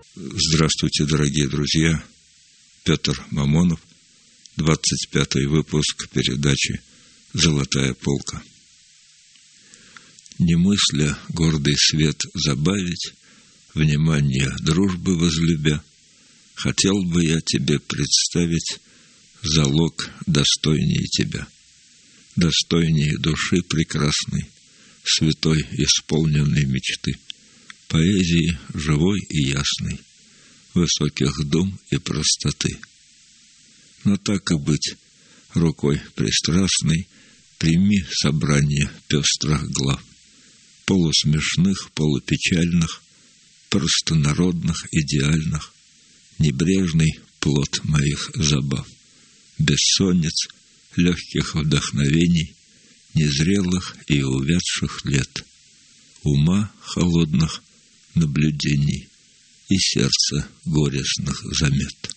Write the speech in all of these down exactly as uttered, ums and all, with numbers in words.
Здравствуйте, дорогие друзья. Петр Мамонов, двадцать пятый выпуск передачи «Золотая полка». Не мысля гордый свет забавить, внимание дружбы возлюбя, хотел бы я тебе представить залог достойнее тебя, достойнее души прекрасной, святой исполненной мечты, поэзии живой и ясной, высоких дум и простоты. Но так и быть, рукой пристрастной прими собрание пестрых глав, полусмешных, полупечальных, простонародных, идеальных, небрежный плод моих забав, бессонниц, легких вдохновений, незрелых и увядших лет, ума холодных наблюдений и сердца горестных замет.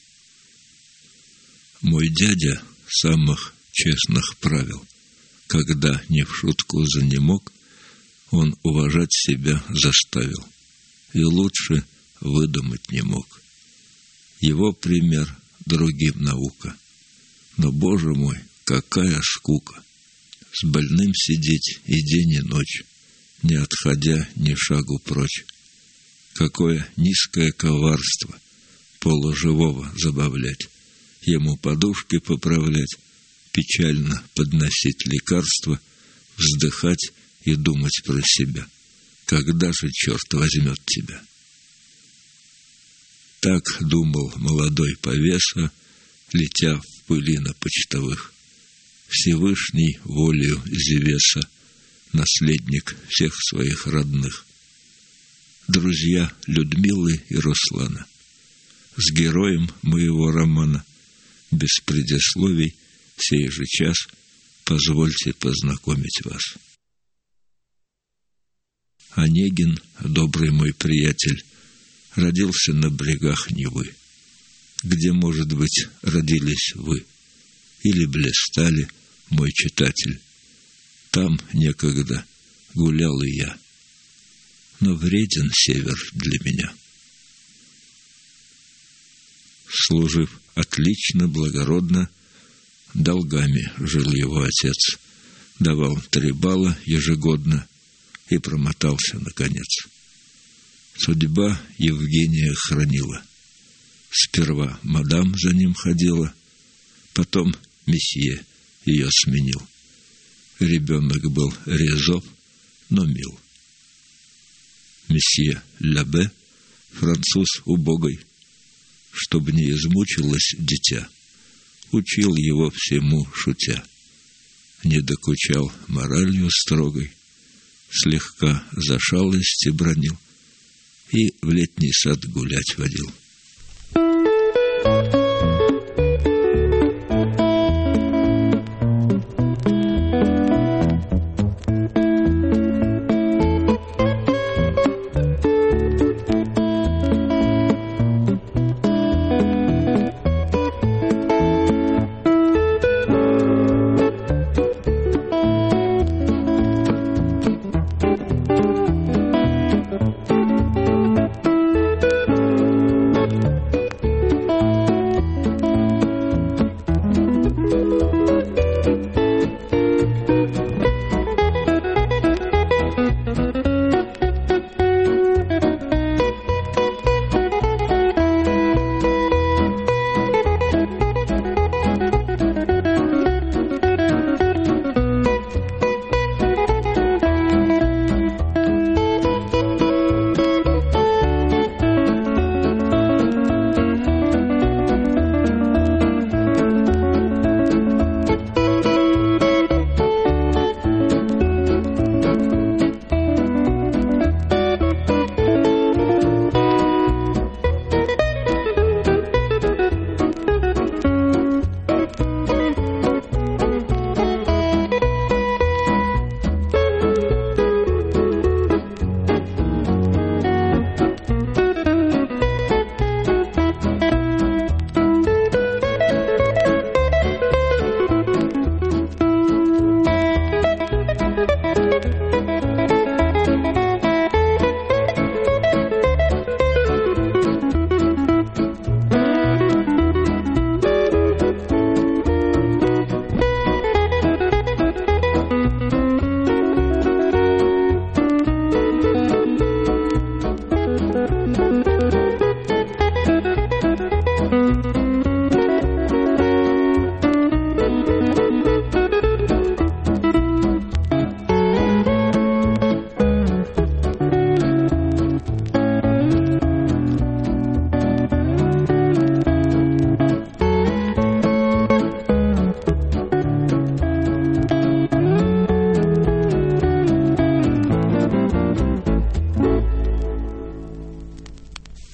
Мой дядя самых честных правил, когда не в шутку занемог, он уважать себя заставил и лучше выдумать не мог. Его пример другим наука, но, Боже мой, какая скука! С больным сидеть и день, и ночь, не отходя ни шагу прочь. Какое низкое коварство полуживого забавлять, ему подушки поправлять, печально подносить лекарства, вздыхать и думать про себя. Когда же черт возьмет тебя? Так думал молодой повеса, летя в пыли на почтовых. Всевышний волею Зевеса, наследник всех своих родных. Друзья Людмилы и Руслана, с героем моего романа, без предисловий, сей же час позвольте познакомить вас. Онегин, добрый мой приятель, родился на брегах Невы. Где, может быть, родились вы? Или блистали, мой читатель? Там некогда гулял и я. Но вреден север для меня. Служив отлично, благородно, долгами жил его отец, давал три балла ежегодно и промотался наконец. Судьба Евгения хранила. Сперва мадам за ним ходила, потом месье ее сменил. Ребенок был резов, но мил. Месье Лабе, француз убогой, чтобы не измучилось дитя, учил его всему шутя. Не докучал моралью строгой, слегка за шалости бранил и в летний сад гулять водил.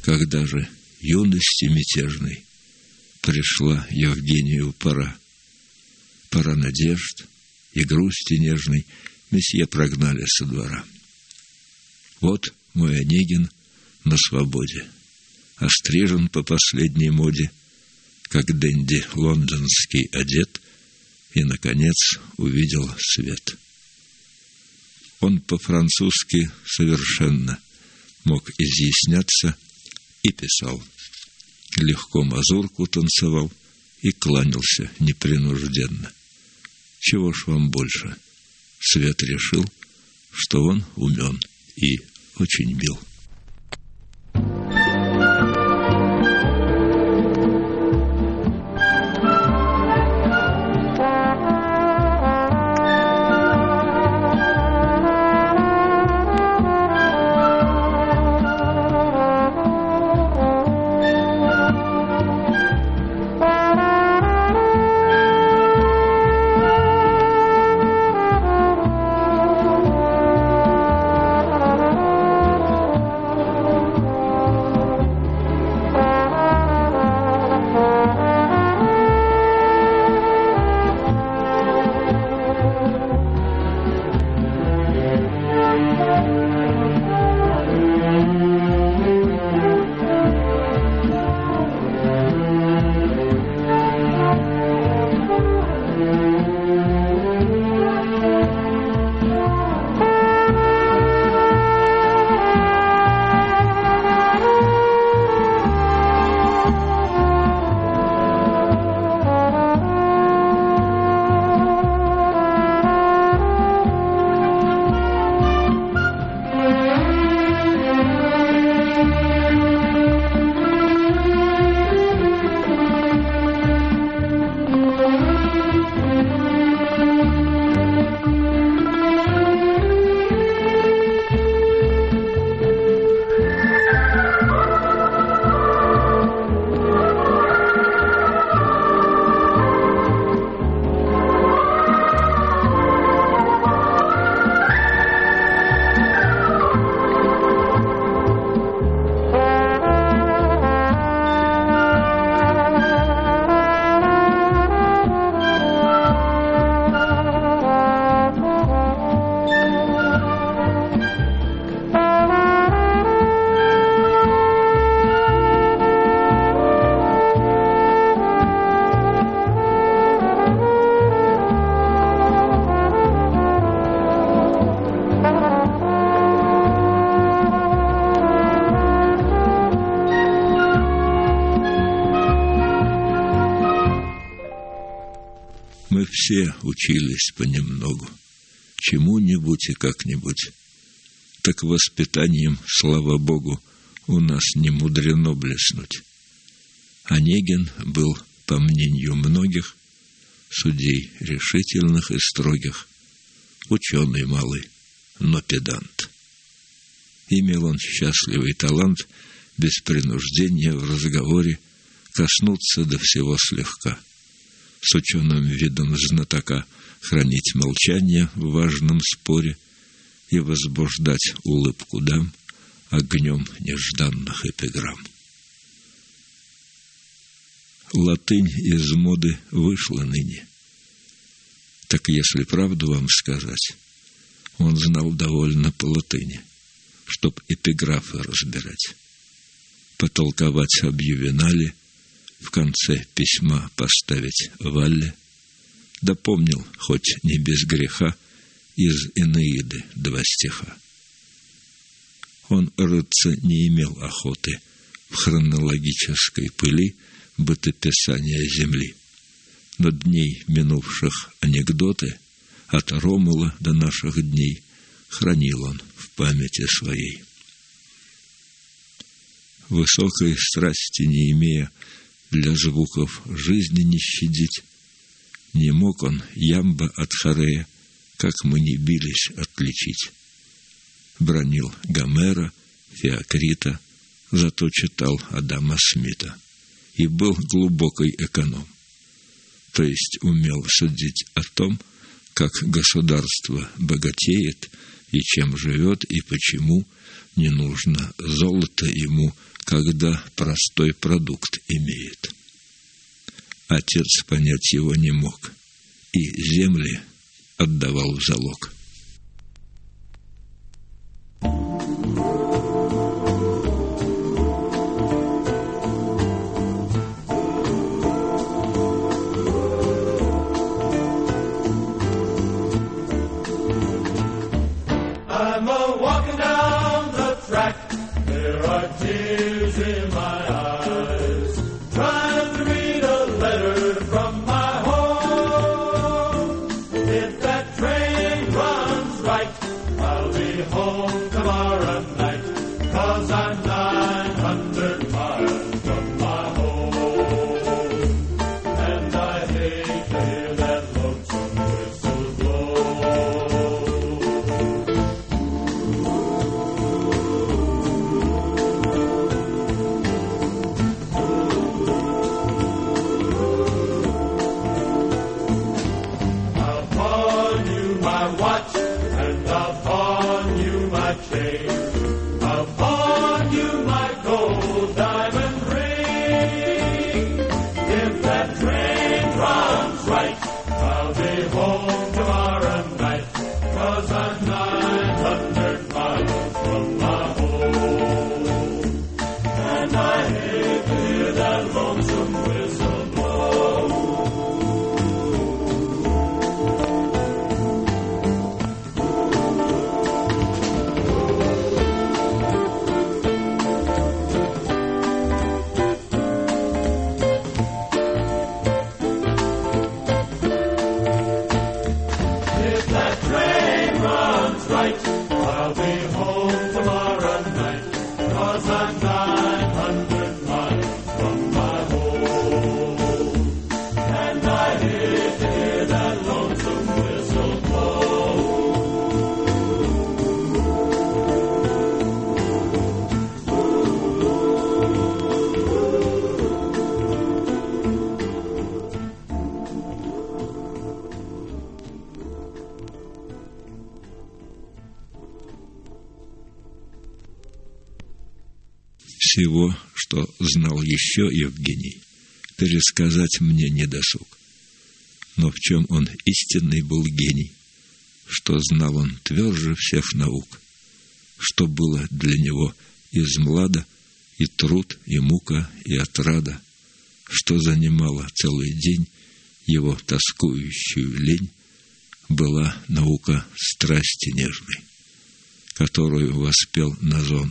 Когда же юности мятежной пришла Евгению пора, пора надежд и грусти нежной, месье прогнали со двора. Вот мой Онегин на свободе, острижен по последней моде, как денди лондонский одет, и, наконец, увидел свет. Он по-французски совершенно мог изъясняться и писал, легко мазурку танцевал и кланялся непринужденно. Чего ж вам больше? Свет решил, что он умен и очень мил. Мы все учились понемногу, чему-нибудь и как-нибудь. Так воспитанием, слава Богу, у нас не мудрено блеснуть. Онегин был, по мнению многих, судей решительных и строгих, ученый малый, но педант. Имел он счастливый талант без принуждения в разговоре коснуться до всего слегка, с ученым видом знатока хранить молчание в важном споре и возбуждать улыбку дам огнем нежданных эпиграмм. Латынь из моды вышла ныне. Так если правду вам сказать, он знал довольно по латыни, чтоб эпиграфы разбирать, потолковать об Ювенале, в конце письма поставить Валле, да помнил, хоть не без греха, из Энеиды два стиха. Он рыться не имел охоты в хронологической пыли бытописания земли, но дней минувших анекдоты от Ромула до наших дней хранил он в памяти своей. Высокой страсти не имея, для звуков жизни не щадить, не мог он ямба от хорея, как мы не бились, отличить. Бранил Гомера, Феокрита, зато читал Адама Смита и был глубокий эконом, то есть умел судить о том, как государство богатеет и чем живет, и почему не нужно золото ему когда простой продукт имеет. Отец понять его не мог, и земли отдавал в залог. Всего, что знал еще Евгений, пересказать мне не досуг. Но в чем он истинный был гений, что знал он тверже всех наук, что было для него из млада и труд, и мука, и отрада, что занимало целый день его тоскующую лень, была наука страсти нежной, которую воспел Назон,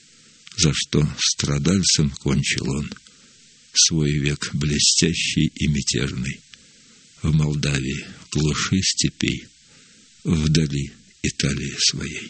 за что страдальцем кончил он свой век блестящий и мятежный в Молдавии, в глуши степей, вдали Италии своей.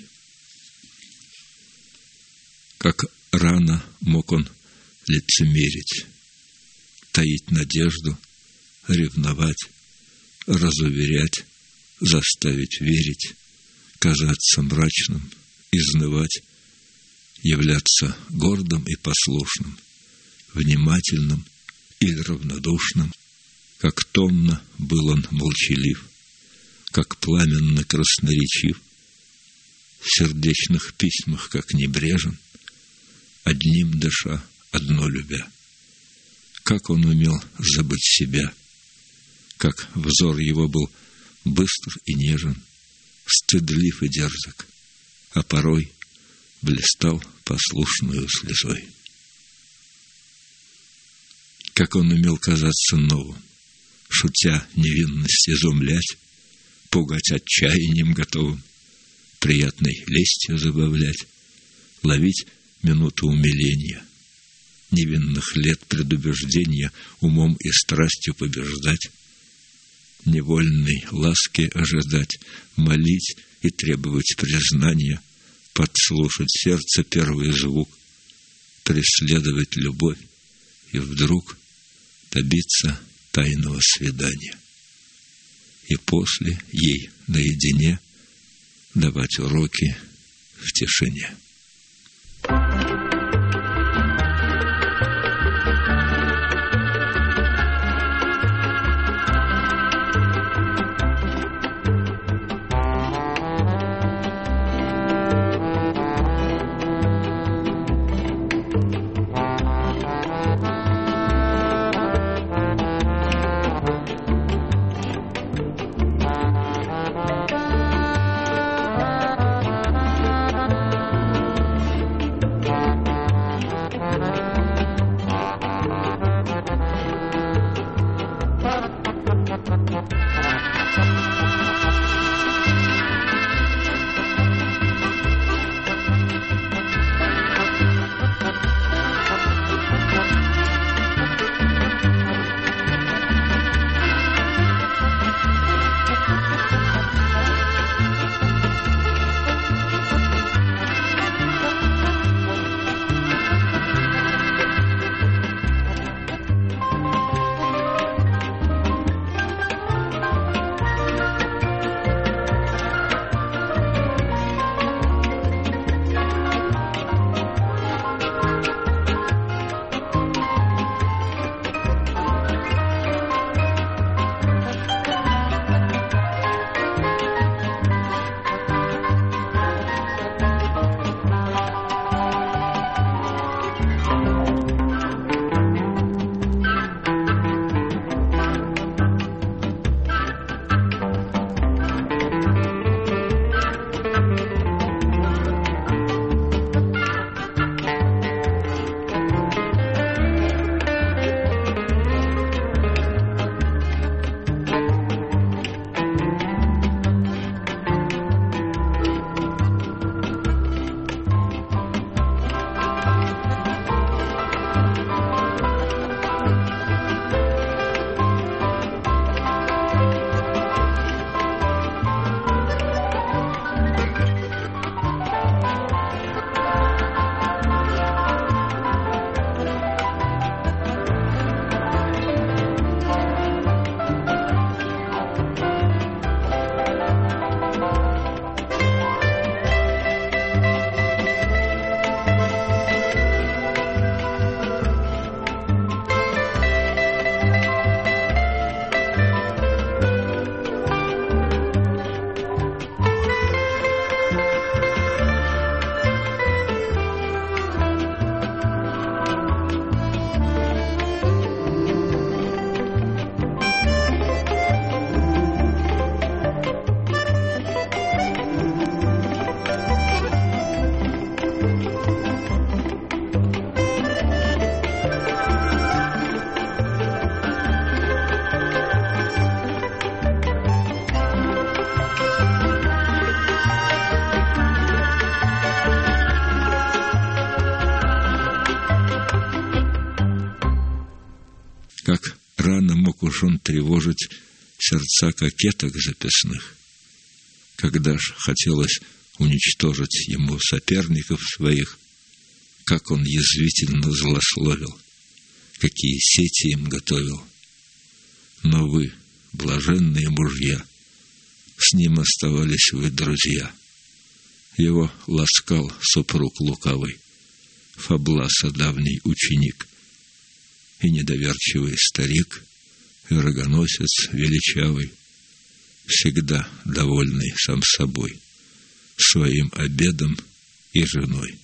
Как рано мог он лицемерить, таить надежду, ревновать, разуверять, заставить верить, казаться мрачным, изнывать, являться гордым и послушным, внимательным или равнодушным, как томно был он молчалив, как пламенно красноречив, в сердечных письмах как небрежен, одним дыша, одно любя. Как он умел забыть себя, как взор его был быстр и нежен, стыдлив и дерзок, а порой блистал послушную слезой. Как он умел казаться новым, шутя невинность изумлять, пугать отчаянием готовым, приятной лестью забавлять, ловить минуту умиления, невинных лет предубеждения умом и страстью побеждать, невольной ласки ожидать, молить и требовать признания, подслушать сердце первый звук, преследовать любовь и вдруг добиться тайного свидания. И после ей наедине давать уроки в тишине. Как рано мог уж он тревожить сердца кокеток записных, когда ж хотелось уничтожить ему соперников своих, как он язвительно злословил, какие сети им готовил. Но вы, блаженные мужья, с ним оставались вы друзья. Его ласкал супруг лукавый, Фобласа давний ученик, и недоверчивый старик, и рогоносец величавый, всегда довольный сам собой, своим обедом и женой.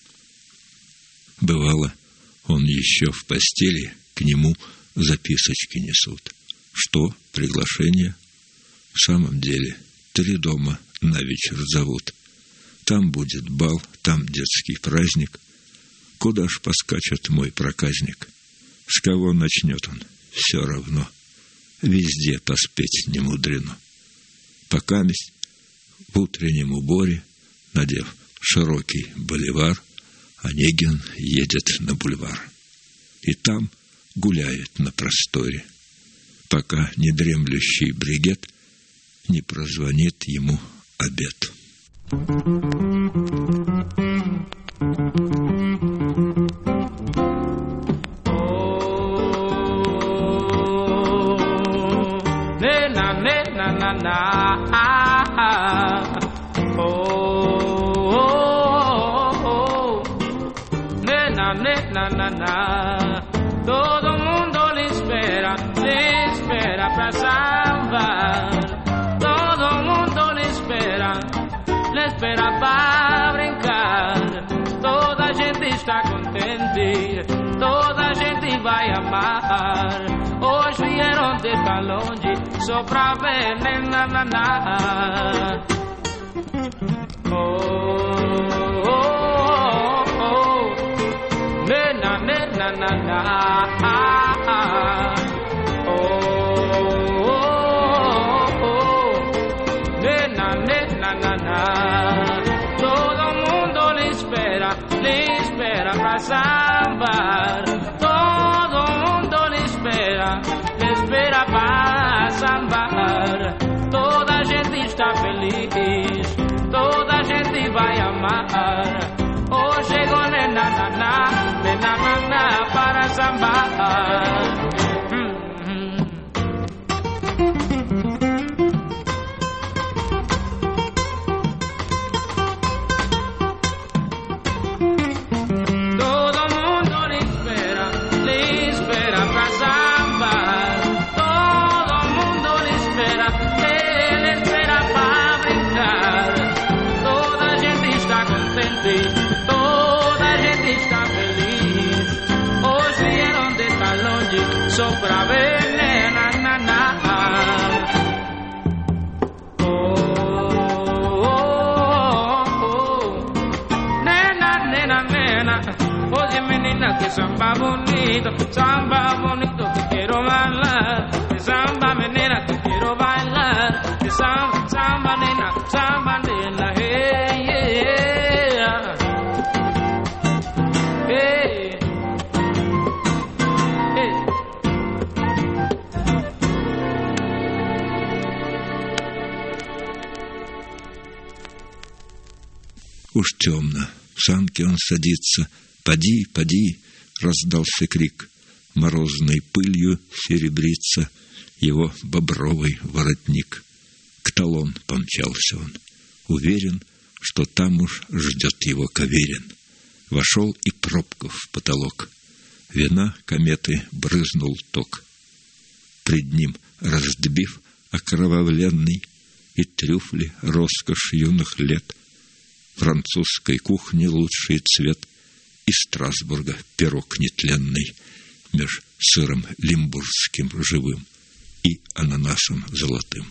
Бывало, он еще в постели к нему записочки несут. Что, приглашение? В самом деле, три дома на вечер зовут. Там будет бал, там детский праздник. Куда ж поскачет мой проказник? С кого начнет он? Все равно. Везде поспеть не мудрено. Покаместь в утреннем уборе, надев широкий боливар, Онегин едет на бульвар. И там гуляет на просторе, пока недремлющий бригет не прозвонит ему обед. Todo mundo le espera, le espera para sambar. Todo mundo le espera, le espera para brincar. Toda gente está contente, toda gente vai amar. Hoje vieram de tão longe só pra ver, né, na, na, na. Oh, oh, oh, oh. Na, na, na, na, na. Oh, oh, oh. Na, na, na, na, na. Todo mundo le espera, le espera para sambar. Todo mundo le espera, le espera para sambar. Toda gente está feliz, toda gente vai amar. Oh, chegou nena, na, na, nena, na, na, para sambar. Todo mundo le espera, le espera para sambar. Todo mundo le espera, le, le espera para brincar. Toda gente está contente, toda gente está feliz. Hoje vieram de tão longe só pra ver, né, na, na, na. Oh, oh, oh, oh. Nena, nena, nena. Oye, menina, que samba bonito, samba bonito que quiero bailar. Que samba, menina, que quiero bailar. Que samba, samba, nena, samba, nena, hey, yeah. Hey, hey. Уж темно, в санке он садится. «Поди, поди!» — раздался крик. Морозной пылью серебрится его бобровый воротник. К Талон помчался он, уверен, что там уж ждет его Каверин. Вошел и пробка в потолок. Вина кометы брызнул ток. Пред ним раздбив окровавленный и трюфли роскошь юных лет, французской кухни лучший цвет, из Страсбурга пирог нетленный, меж сыром лимбургским живым и ананасом золотым.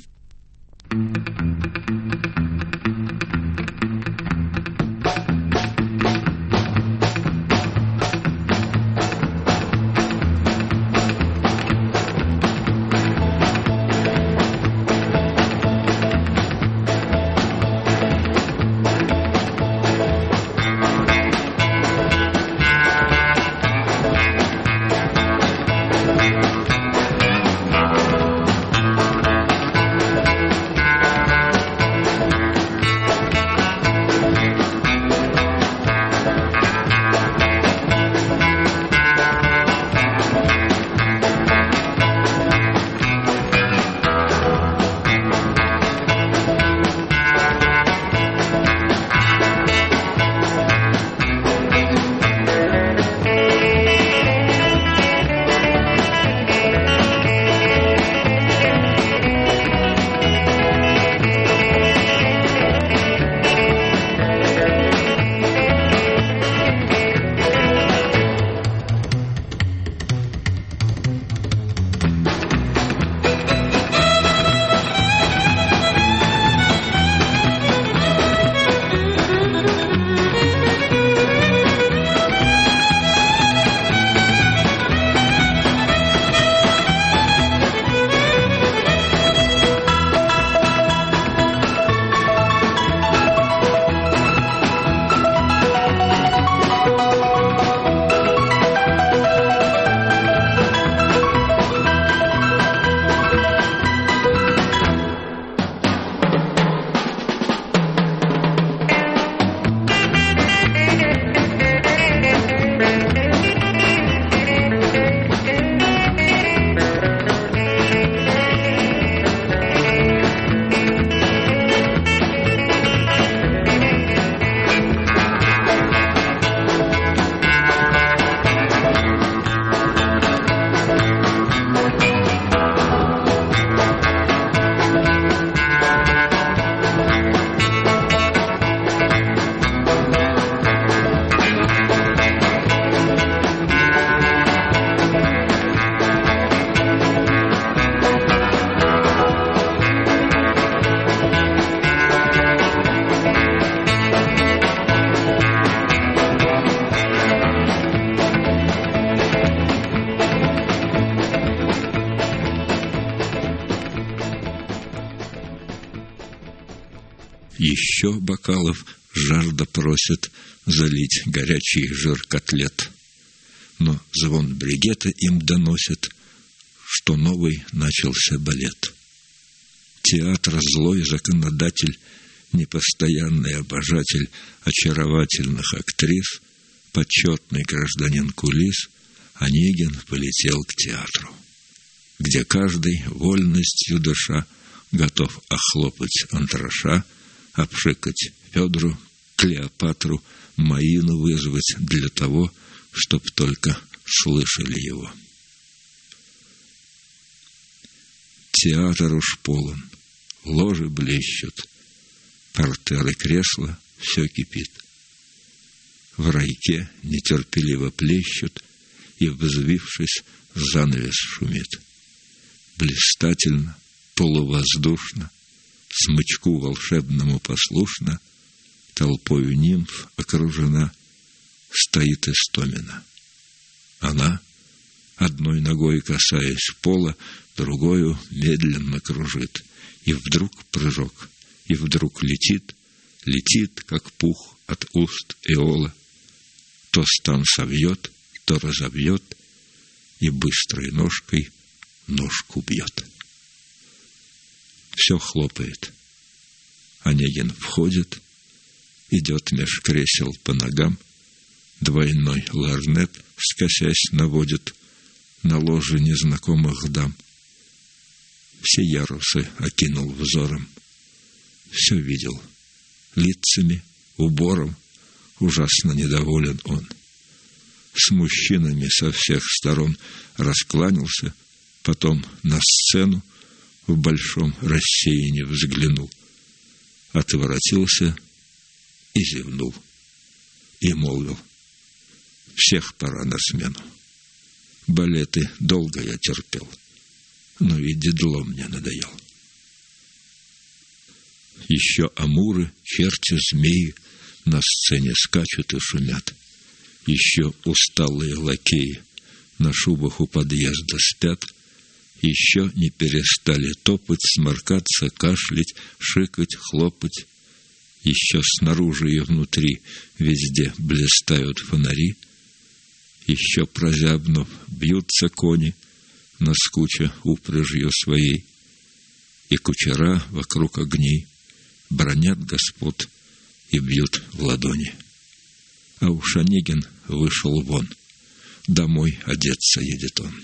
еще бокалов жажда просит залить горячий жир котлет. Но звон бригета им доносит, что новый начался балет. Театр злой законодатель, непостоянный обожатель очаровательных актрис, почетный гражданин кулис, Онегин полетел к театру, где каждый вольностью дыша готов охлопать антраша, обшикать Федру, Клеопатру, Маину вызвать для того, чтоб только слышали его. Театр уж полон, ложи блещут, портеры, кресла, все кипит. В райке нетерпеливо плещут, и, взвившись, занавес шумит. Блистательно, полувоздушно, смычку волшебному послушно, толпою нимф окружена, стоит Истомина. Она, одной ногой касаясь пола, другою медленно кружит, и вдруг прыжок, и вдруг летит, летит, как пух от уст Эола, то стан совьет, то разобьет, и быстрой ножкой ножку бьет. Все хлопает. Онегин входит, идет меж кресел по ногам, двойной лорнет, скосясь, наводит на ложе незнакомых дам. Все ярусы окинул взором, все видел, лицами, убором, ужасно недоволен он. С мужчинами со всех сторон раскланялся, потом на сцену в большом рассеянии взглянул, отворотился и зевнул, и молвил: всех пора на смену. Балеты долго я терпел, но и дедло мне надоел. Еще амуры, черти, змеи на сцене скачут и шумят. Еще усталые лакеи на шубах у подъезда спят. Еще не перестали топать, сморкаться, кашлять, шикать, хлопать. Еще снаружи и внутри везде блистают фонари. Еще, прозябнув, бьются кони, наскуча упряжью своей. И кучера вокруг огней бронят господ и бьют в ладони. А уж Онегин вышел вон, домой одеться едет он.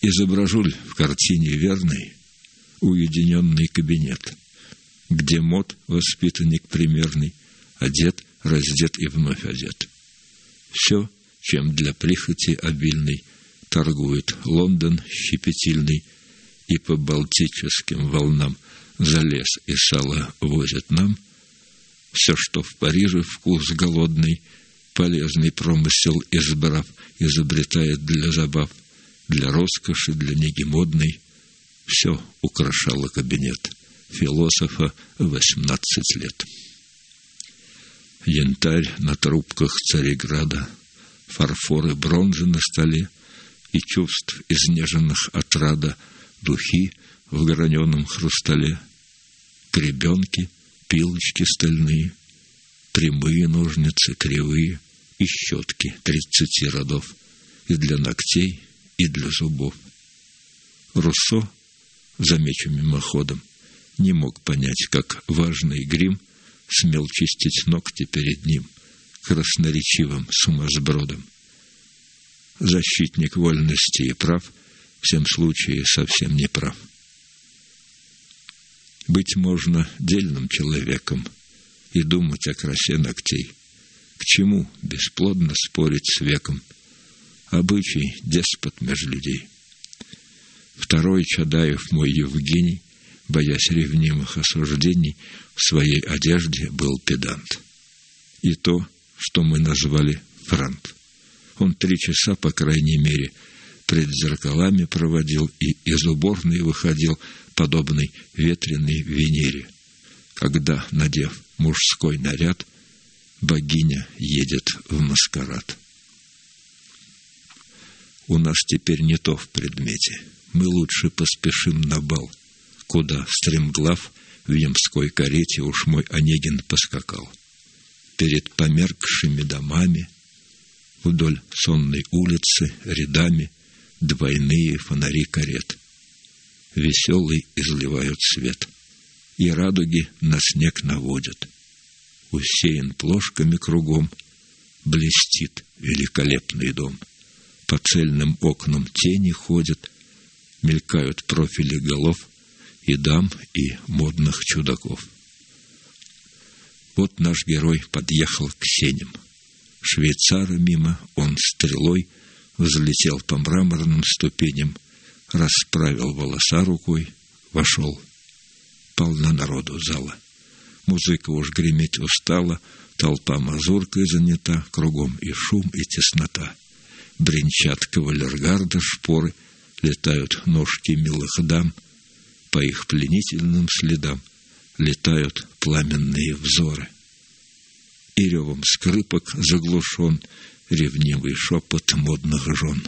Изображу ли в картине верный уединенный кабинет, где мод, воспитанник примерный, одет, раздет и вновь одет. Все, чем для прихоти обильной торгует Лондон щепетильный, и по балтическим волнам за лес и сало возят нам, все, что в Париже вкус голодный, полезный промысел избрав, изобретает для забав, для роскоши, для неги модной, все украшало кабинет философа восемнадцать лет. Янтарь на трубках Цареграда, фарфор и бронза на столе, и чувств изнеженных отрада духи в граненом хрустале, гребенки, пилочки стальные, прямые ножницы, кривые, и щетки тридцати родов, и для ногтей, и для зубов. Руссо, замечу мимоходом, не мог понять, как важный грим смел чистить ногти перед ним красноречивым сумасбродом. Защитник вольности и прав в всем случае совсем не прав. Быть можно дельным человеком и думать о красе ногтей. К чему бесплодно спорить с веком? Обычай деспот меж людей. Второй Чадаев мой Евгений, боясь ревнимых осуждений, в своей одежде был педант. И то, что мы назвали франт. Он три часа, по крайней мере, пред зеркалами проводил и из уборной выходил, подобный ветреной Венере, когда, надев мужской наряд, богиня едет в маскарад. У нас теперь не то в предмете. Мы лучше поспешим на бал, куда стремглав в ямской карете уж мой Онегин поскакал. Перед померкшими домами вдоль сонной улицы рядами двойные фонари карет. Веселый изливают свет, и радуги на снег наводят. Усеян плошками кругом, блестит великолепный дом. По цельным окнам тени ходят, мелькают профили голов и дам, и модных чудаков. Вот наш герой подъехал к сеням. Швейцара мимо он стрелой взлетел по мраморным ступеням, расправил волоса рукой, вошел. Полна народу зала. Музыка уж греметь устала, толпа мазуркой занята, кругом и шум, и теснота. Бренчат кавалергарда шпоры, летают ножки милых дам, по их пленительным следам летают пламенные взоры. И ревом скрипок заглушен ревнивый шепот модных жен.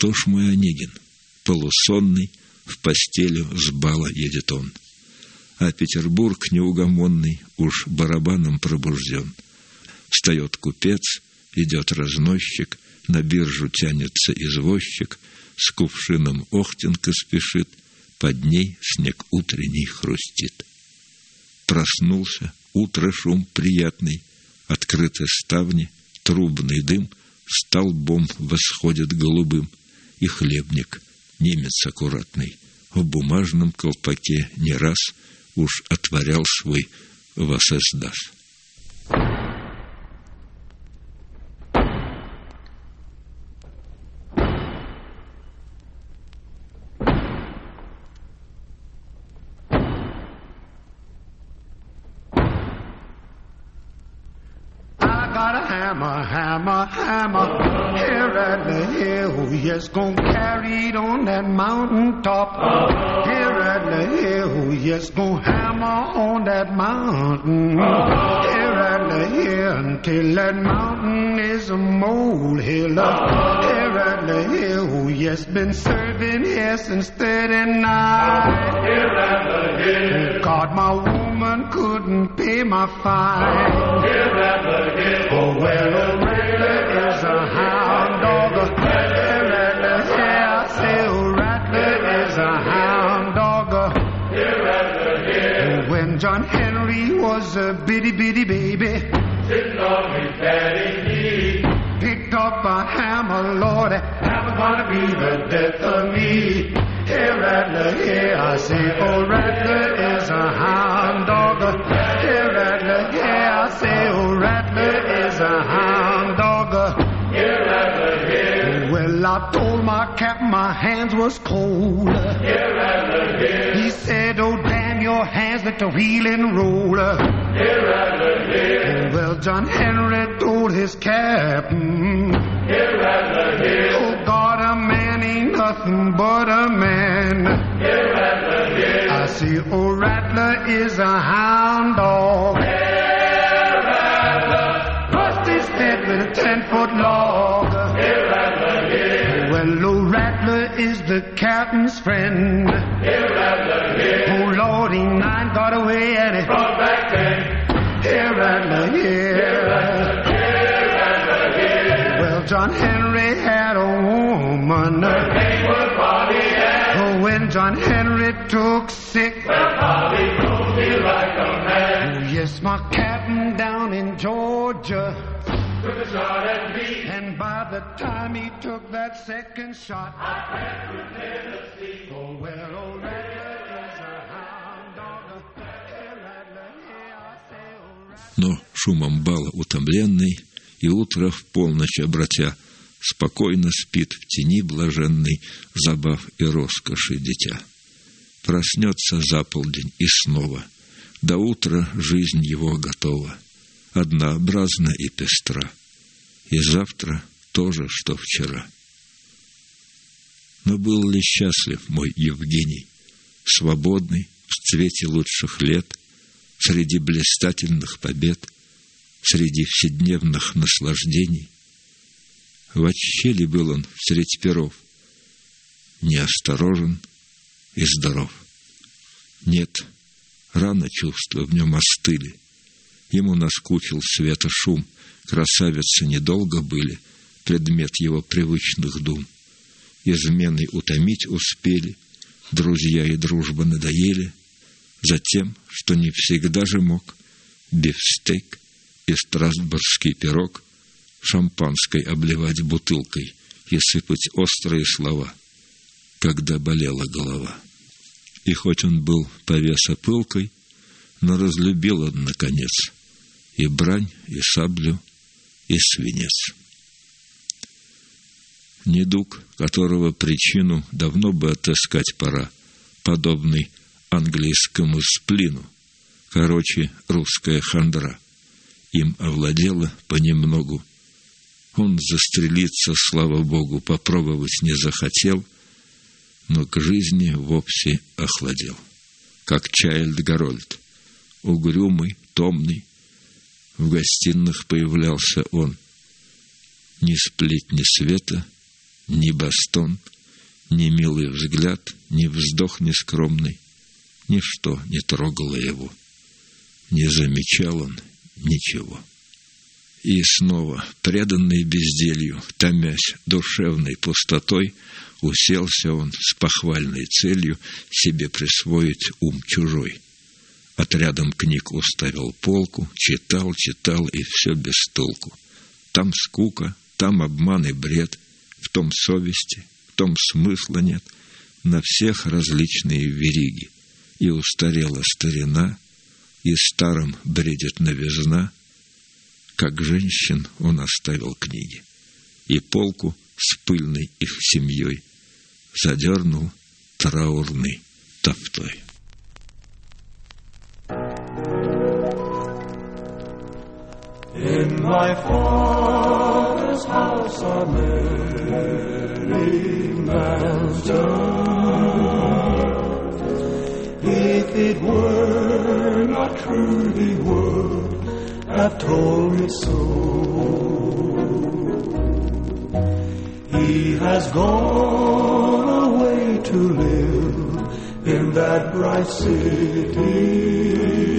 Кто ж мой Онегин? Полусонный, в постелю с бала едет он. А Петербург неугомонный уж барабаном пробужден. Встает купец, идет разносчик, на биржу тянется извозчик, с кувшином охтенка спешит, под ней снег утренний хрустит. Проснулся, утро шум приятный, открыты ставни, трубный дым столбом восходит голубым, и хлебник, немец аккуратный, в бумажном колпаке не раз уж отворял свой воссоздав. Hammer, hammer, hammer, here at the hill, yes, gon' carry it on that mountain top. Here at the hill, yes, gon' hammer on that mountain. Here at the hill, until that mountain is a molehill. Here at the hill, yes, been serving here since thirty-nine. Here at the hill, oh God, my woman couldn't pay my fine. Here at the hill, oh well, O'Rattler is a hound dog. Here at the hill, I say O'Rattler is a hound dog. Here at the hill, when John Henry was a bitty bitty baby, sitting on his daddy knee, picked up a hammer, Lord, hammer gonna be the death of me. Here at the hill, I say O'Rattler is a hound dog. Here at the hill, I say O'Rattler is a hound dog. Here at the hill, well, I told my captain my hands was cold. Here at the hill, he said, oh damn your hands, let the wheel and roll. Here at the hill, well, John Henry told his captain, here at the hill, oh God, a man ain't nothing but a man. Here at the hill, I see O'Rattler is a hound dog. Here Rattler, bust his head with a ten-foot log. Here at the hill, well, O'Rattler is the captain's friend. Here at the hill, oh Lord, he nine got away and he brought back ten. Here at the hill, John Henry had a woman. Her name was Polly Ann. Oh, when John Henry took sick, well, Polly told me like a man. Oh, yes, my captain down in Georgia took a shot at me, and by the time he took that second shot, I went to Tennessee. Oh, well, O'Rattler is a hound dog. Но шумом бала утомленный, и утро в полночь обратя, спокойно спит в тени блаженной забав и роскоши дитя. Проснется за полдень и снова, до утра жизнь его готова, однообразна и пестра, и завтра то же, что вчера. Но был ли счастлив мой Евгений, свободный, в цвете лучших лет, среди блистательных побед, среди вседневных наслаждений? Вообще ли был он средь перов неосторожен и здоров? Нет, рано чувства в нем остыли. Ему наскучил света шум, красавицы недолго были предмет его привычных дум. Изменой утомить успели, друзья и дружба надоели, затем, что не всегда же мог бифстейк и страсбургский пирог шампанской обливать бутылкой и сыпать острые слова, когда болела голова. И хоть он был повеса пылкой, но разлюбил он, наконец, и брань, и саблю, и свинец. Недуг, которого причину давно бы отыскать пора, подобный английскому сплину, короче, русская хандра, им овладела понемногу. Он застрелиться, слава Богу, попробовать не захотел, но к жизни вовсе охладел, как Чайльд Гарольд, угрюмый, томный. В гостиных появлялся он, ни сплетни света, ни бастон, ни милый взгляд, ни вздох нескромный, ничто не трогало его. Не замечал он ничего. И снова, преданный безделью, томясь душевной пустотой, уселся он с похвальной целью себе присвоить ум чужой. Отрядом книг уставил полку, читал, читал, и все без толку. Там скука, там обман и бред, в том совести, в том смысла нет, на всех различные вериги. И устарела старина, и старым бредит новизна. Как женщин он оставил книги, и полку с пыльной их семьей задернул траурной тафтой. In my father's house are many mansions. If it were not true, he would have told me so. He has gone away to live in that bright city.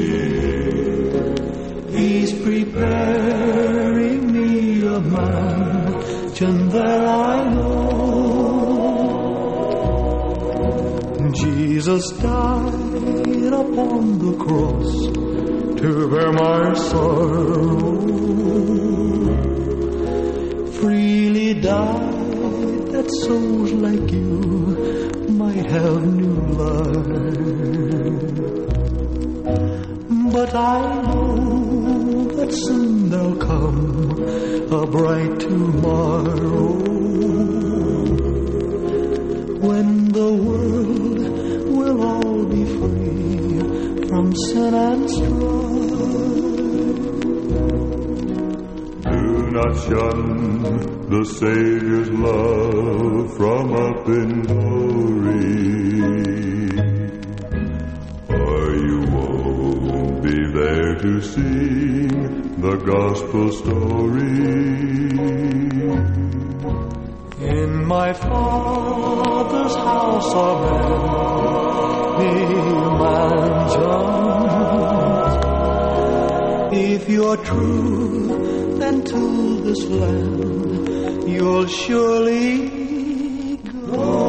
He's preparing me a mansion there, I know. Jesus died upon the cross to bear my sorrow. Freely died that souls like you might have new life. But I know that soon there'll come a bright tomorrow, when the world will all be free from sin and strife. Do not shun the Savior's love from up in glory, or you won't be there to sing the gospel story. In my Father's house are many mansions. If you're true, then to this land you'll surely go.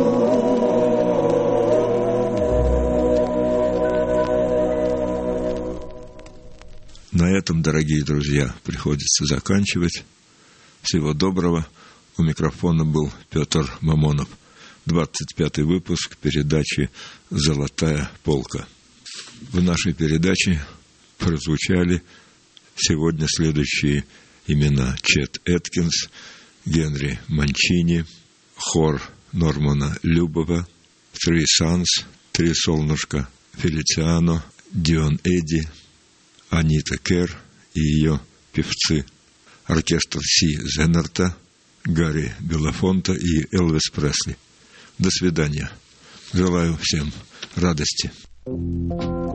На этом, дорогие друзья, приходится заканчивать. Всего доброго. У микрофона был Петр Мамонов. двадцать пятый выпуск передачи «Золотая полка». В нашей передаче прозвучали сегодня следующие имена: Чет Эткинс, Генри Манчини, хор Нормана Любова, Three Sons, Три солнышка, Фелициано, Дион Эдди, Анита Кер и ее певцы, оркестр Си Зеннерта, Гарри Белофонта и Элвис Пресли. До свидания. Желаю всем радости.